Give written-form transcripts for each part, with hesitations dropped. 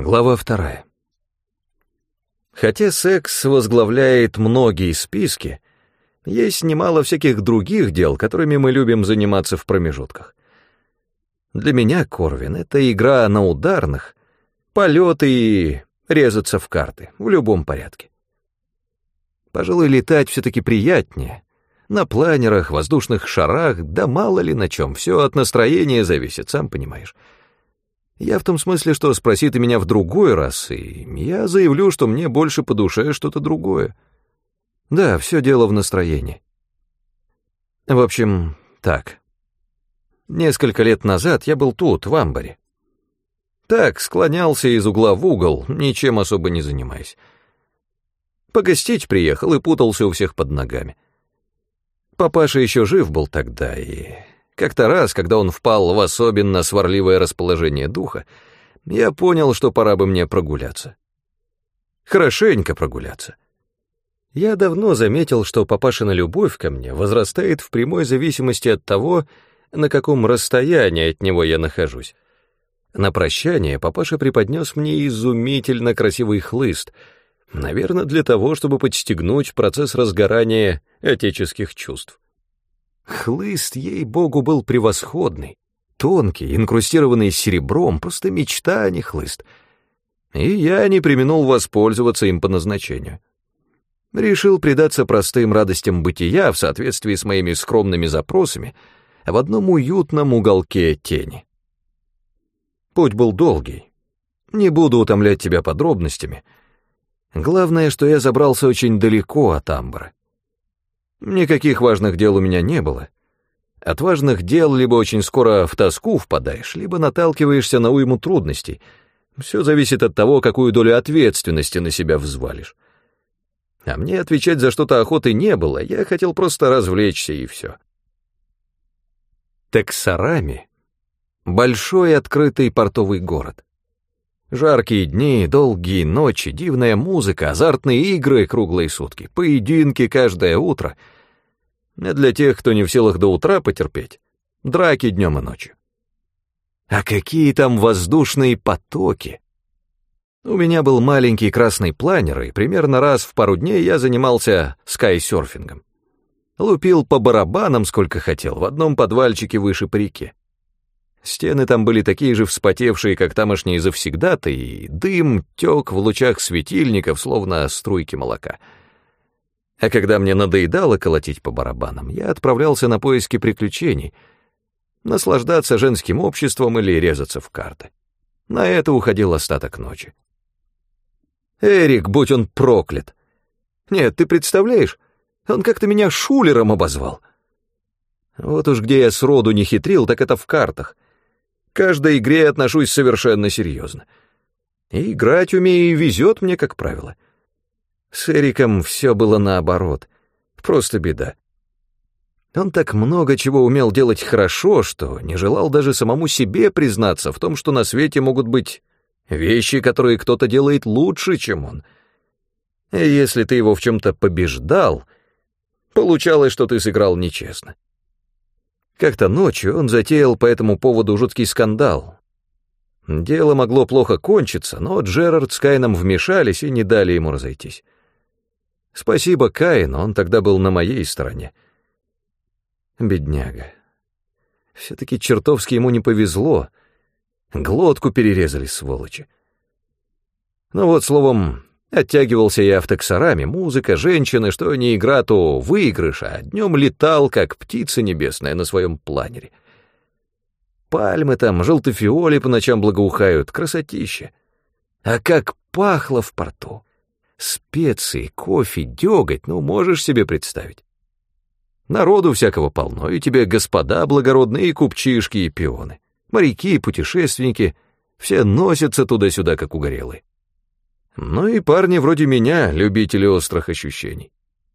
Глава 2. Хотя секс возглавляет многие списки, есть немало всяких других дел, которыми мы любим заниматься в промежутках. Для меня, Корвин, это игра на ударных, полеты и резаться в карты, в любом порядке. Пожалуй, летать все-таки приятнее. На планерах, воздушных шарах, да мало ли на чем, все от настроения зависит, сам понимаешь. Я в том смысле, что спроси ты меня в другой раз, и я заявлю, что мне больше по душе что-то другое. Да, все дело в настроении. В общем, так. Несколько лет назад я был тут, в амбаре. Так, склонялся из угла в угол, ничем особо не занимаясь. Погостить приехал и путался у всех под ногами. Папаша еще жив был тогда, и как-то раз, когда он впал в особенно сварливое расположение духа, я понял, что пора бы мне прогуляться. Хорошенько прогуляться. Я давно заметил, что папашина любовь ко мне возрастает в прямой зависимости от того, на каком расстоянии от него я нахожусь. На прощание папаша преподнес мне изумительно красивый хлыст, наверное, для того, чтобы подстегнуть процесс разгорания отеческих чувств. Хлыст, ей-богу, был превосходный, тонкий, инкрустированный серебром, просто мечта, а не хлыст. И я не преминул воспользоваться им по назначению. Решил предаться простым радостям бытия в соответствии с моими скромными запросами в одном уютном уголке тени. Путь был долгий. Не буду утомлять тебя подробностями. Главное, что я забрался очень далеко от амбара. Никаких важных дел у меня не было. От важных дел либо очень скоро в тоску впадаешь, либо наталкиваешься на уйму трудностей. Все зависит от того, какую долю ответственности на себя взвалишь. А мне отвечать за что-то охоты не было, я хотел просто развлечься и все. Тексарами — большой открытый портовый город. Жаркие дни, долгие ночи, дивная музыка, азартные игры круглые сутки, поединки каждое утро. А для тех, кто не в силах до утра потерпеть, драки днем и ночью. А какие там воздушные потоки! У меня был маленький красный планер, и примерно раз в пару дней я занимался скайсерфингом. Лупил по барабанам сколько хотел, в одном подвальчике выше по реке. Стены там были такие же вспотевшие, как тамошние завсегдаты, и дым тек в лучах светильников, словно струйки молока. А когда мне надоедало колотить по барабанам, я отправлялся на поиски приключений, наслаждаться женским обществом или резаться в карты. На это уходил остаток ночи. Эрик, будь он проклят! Нет, ты представляешь, он как-то меня шулером обозвал. Вот уж где я сроду не хитрил, так это в картах. К каждой игре я отношусь совершенно серьезно. И играть умею, и везет мне, как правило. С Эриком все было наоборот. Просто беда. Он так много чего умел делать хорошо, что не желал даже самому себе признаться в том, что на свете могут быть вещи, которые кто-то делает лучше, чем он. И если ты его в чем-то побеждал, получалось, что ты сыграл нечестно. Как-то ночью он затеял по этому поводу жуткий скандал. Дело могло плохо кончиться, но Джерард с Каином вмешались и не дали ему разойтись. Спасибо Каину, он тогда был на моей стороне. Бедняга. Все-таки чертовски ему не повезло. Глотку перерезали, сволочи. Ну вот, словом, оттягивался я в Тексарами, музыка, женщины, что не игра, то выигрыш, а днем летал, как птица небесная на своем планере. Пальмы там, желтофиоли по ночам благоухают, красотища. А как пахло в порту! Специи, кофе, деготь, ну, можешь себе представить. Народу всякого полно, и тебе господа благородные, и купчишки, и пионы, моряки, и путешественники, все носятся туда-сюда, как угорелые. Ну и парни вроде меня, любители острых ощущений.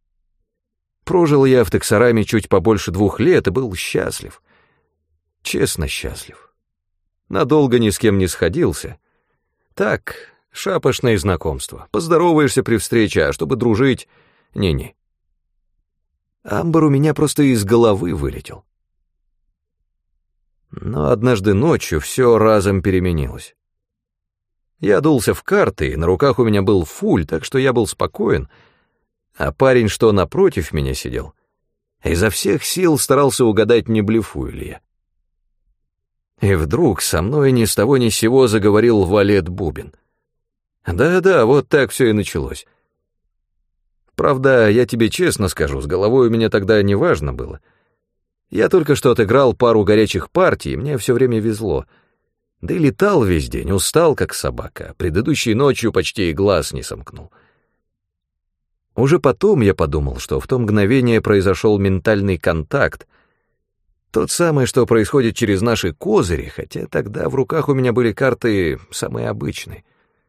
Прожил я в Тексарами чуть побольше 2 лет и был счастлив. Честно счастлив. Надолго ни с кем не сходился. Так, шапошные знакомства. Поздороваешься при встрече, а чтобы дружить — не-не. Амбар у меня просто из головы вылетел. Но однажды ночью все разом переменилось. Я дулся в карты, и на руках у меня был фуль, так что я был спокоен, а парень, что напротив меня сидел, изо всех сил старался угадать, не блефую ли я. И вдруг со мной ни с того ни с сего заговорил валет Бубен. Да-да, вот так все и началось. Правда, я тебе честно скажу, с головой у меня тогда неважно было. Я только что отыграл пару горячих партий, и мне все время везло. Да и летал весь день, устал как собака, а предыдущей ночью почти и глаз не сомкнул. Уже потом я подумал, что в то мгновение произошел ментальный контакт, тот самый, что происходит через наши козыри, хотя тогда в руках у меня были карты самые обычные.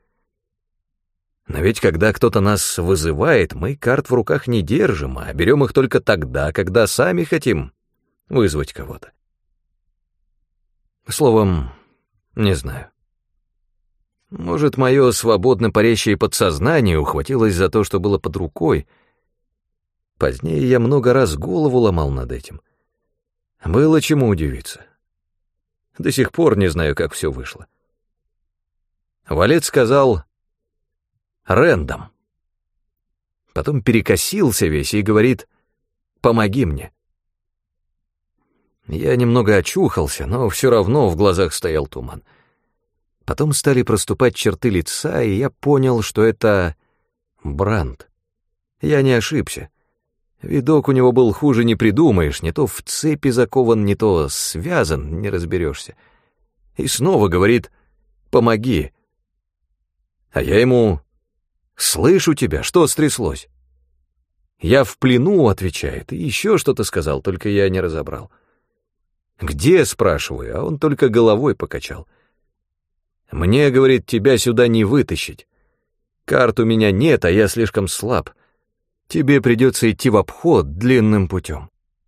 Но ведь когда кто-то нас вызывает, мы карт в руках не держим, а берем их только тогда, когда сами хотим вызвать кого-то. Словом, не знаю. Может, мое свободно парящее подсознание ухватилось за то, что было под рукой. Позднее я много раз голову ломал над этим. Было чему удивиться. До сих пор не знаю, как все вышло. Валет сказал «Рэндом». Потом перекосился весь и говорит «Помоги мне». Я немного очухался, но все равно в глазах стоял туман. Потом стали проступать черты лица, и я понял, что это Бранд. Я не ошибся. Видок у него был хуже не придумаешь, не то в цепи закован, не то связан, не разберешься. И снова говорит «помоги». А я ему «слышу тебя, что стряслось?» «Я в плену», — отвечает, и еще что-то сказал, только я не разобрал. «Где?» — спрашиваю, а он только головой покачал. «Мне, — говорит, — тебя сюда не вытащить. Карт у меня нет, а я слишком слаб. Тебе придется идти в обход длинным путем».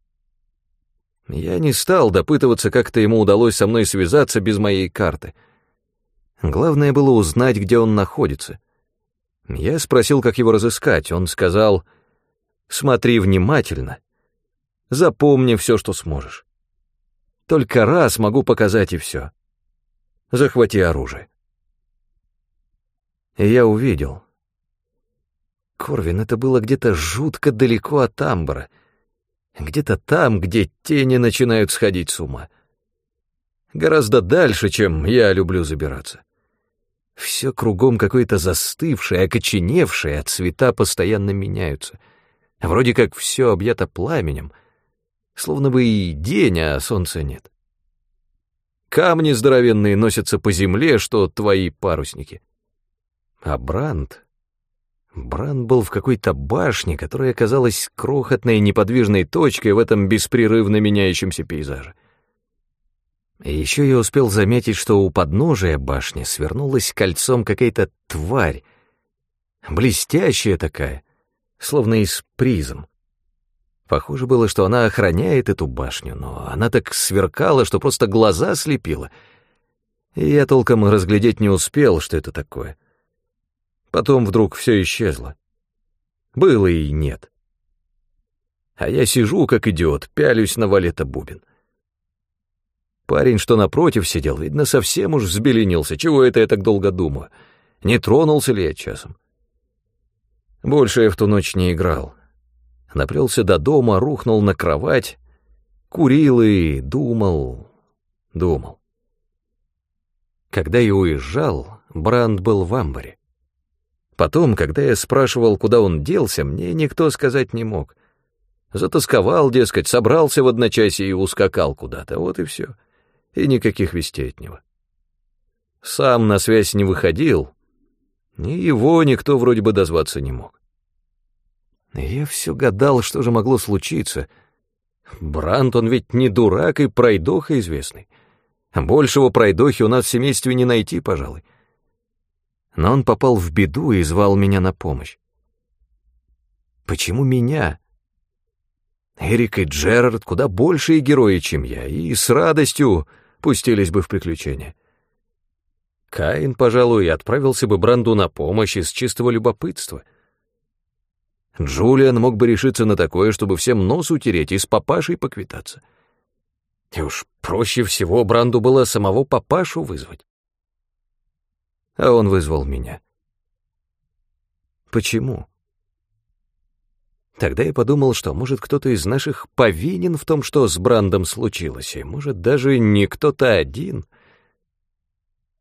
Я не стал допытываться, как-то ему удалось со мной связаться без моей карты. Главное было узнать, где он находится. Я спросил, как его разыскать. Он сказал: «Смотри внимательно, запомни все, что сможешь. Только раз могу показать, и все. Захвати оружие». И я увидел. Корвин, это было где-то жутко далеко от Амбара, где-то там, где тени начинают сходить с ума. Гораздо дальше, чем я люблю забираться. Все кругом какое-то застывшее, окоченевшее, а цвета постоянно меняются. Вроде как все объято пламенем, словно бы и день, а солнца нет. Камни здоровенные носятся по земле, что твои парусники. А Бранд был в какой-то башне, которая казалась крохотной неподвижной точкой в этом беспрерывно меняющемся пейзаже. И еще я успел заметить, что у подножия башни свернулась кольцом какая-то тварь, блестящая такая, словно из призм. Похоже было, что она охраняет эту башню, но она так сверкала, что просто глаза слепила. И я толком разглядеть не успел, что это такое. Потом вдруг все исчезло. Было и нет. А я сижу, как идиот, пялюсь на валета Бубен. Парень, что напротив сидел, видно, совсем уж взбеленился. Чего это я так долго думаю? Не тронулся ли я часом? Больше я в ту ночь не играл. Наплелся до дома, рухнул на кровать, курил и думал. Когда я уезжал, Бранд был в амбаре. Потом, когда я спрашивал, куда он делся, мне никто сказать не мог. Затасковал, дескать, собрался в одночасье и ускакал куда-то, вот и все. И никаких вестей от него. Сам на связь не выходил, и его никто вроде бы дозваться не мог. Я все гадал, что же могло случиться. Бранд, он ведь не дурак и пройдоха известный. Большего пройдохи у нас в семействе не найти, пожалуй. Но он попал в беду и звал меня на помощь. Почему меня? Эрик и Джерард куда большие герои, чем я, и с радостью пустились бы в приключения. Каин, пожалуй, отправился бы Бранду на помощь из чистого любопытства. Джулиан мог бы решиться на такое, чтобы всем нос утереть и с папашей поквитаться. И уж проще всего Бранду было самого папашу вызвать. а он вызвал меня. Почему? Тогда я подумал, что, может, кто-то из наших повинен в том, что с Брандом случилось, и, может, даже не кто-то один.